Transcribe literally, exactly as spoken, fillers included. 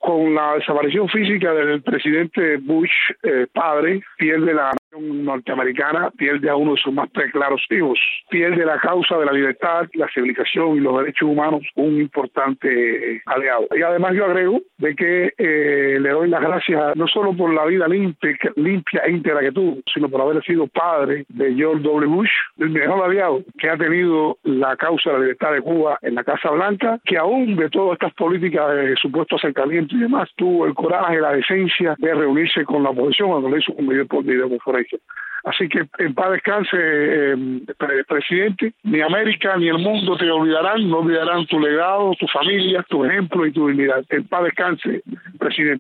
con la desaparición física del presidente Bush, eh, padre, pierde la nación norteamericana, pierde a uno de sus más claros hijos, pierde la causa de la libertad, la civilización y los derechos humanos, un importante aliado. Y además yo agrego de que eh, le doy las gracias no solo por la vida limpia, limpia e íntegra que tuvo, sino por haber sido padre de George doble u. Bush, el mejor aliado que ha tenido la causa de la libertad de Cuba en la Casa Blanca, que aún de todas estas políticas de supuesto acercamiento y demás, tuvo el coraje, la decencia de reunirse con la oposición cuando le hizo un video por videoconferencia. Así que en paz descanse, eh, presidente. Ni América ni el mundo te olvidarán, no olvidarán tu legado, tu familia, tu ejemplo y tu dignidad. En paz descanse, presidente.